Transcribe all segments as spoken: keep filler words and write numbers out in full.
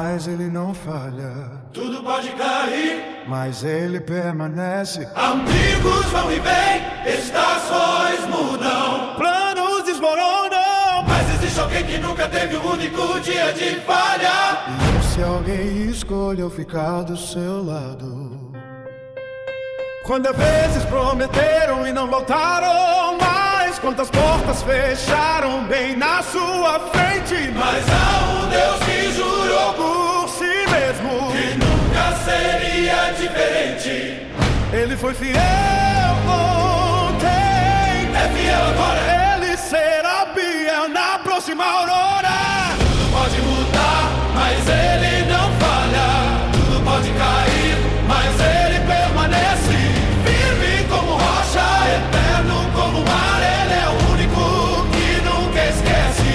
mas ele não falha. Tudo pode cair, mas ele permanece. Amigos vão e vêm, estações mudam, planos desmoronam, mas existe alguém que nunca teve um único dia de falha. E se alguém escolheu ficar do seu lado? Quantas vezes prometeram e não voltaram mais? Quantas portas fecharam bem na sua frente? Mas há um Deus que jurou por si mesmo que nunca seria diferente. Ele foi fiel ontem, é fiel agora, ele será fiel na próxima aurora. Tudo pode mudar, mas ele não falha. Tudo pode cair, mas ele permanece. Firme como rocha, eterno como o mar. Ele é o único que nunca esquece.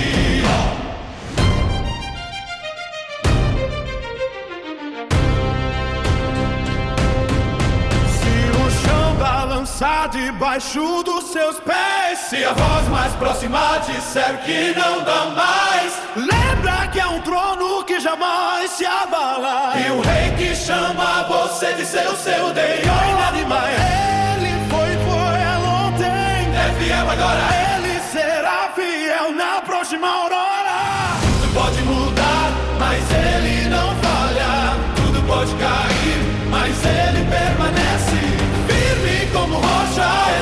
Se o chão balançar debaixo dos seus pés, se a voz mais próxima disser que não dá mais, lembra que é um trono que jamais se abala. E o rei que chama você de seu, seu Deus. Nada demais. Ele foi fiel ontem, é fiel agora, ele será fiel na próxima aurora. Tudo pode mudar, mas ele não falha. Tudo pode cair, mas ele permanece. Firme como rocha,